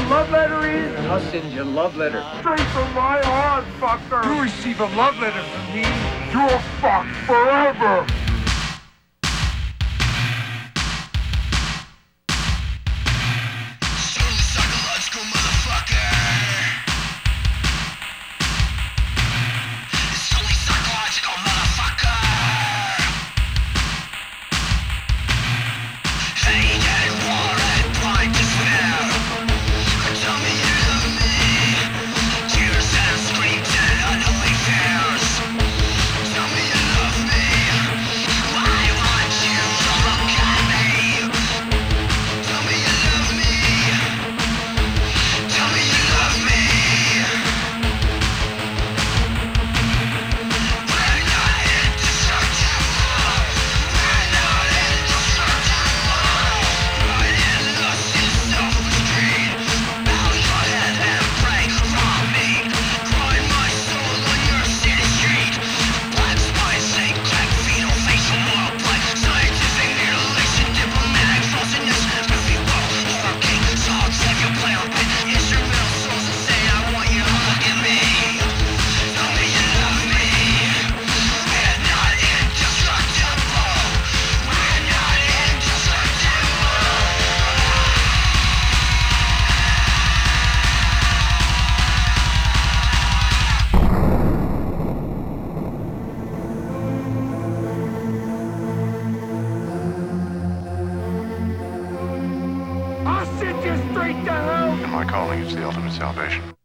love letter is? I'll send you a love letter. Straight from my heart, fucker. You receive a love letter from me, you're fucked forever. Psychological motherfucker. It's only psychological motherfucker. Hated, worried, blind despair. Tell me you love me. Tears and screams and unholy fears. Tell me you love me. I want you to look at me. Tell me you love me. Tell me you love me. We're not indestructible. We're not indestructible. Riding lust in self-restraint. Bow your head and break from me. Grind my soul on your city street. Black spice, ain't crack, fetal, facial, moral play. Scientific mutilation, diplomatic sauciness. Movie world, horror king, song, save your play on pit. Instrumental souls that say I want you to look at me. Tell me you love me. We're not indestructible. We're not indestructible. I'll send you straight to hell. And my calling is the ultimate salvation.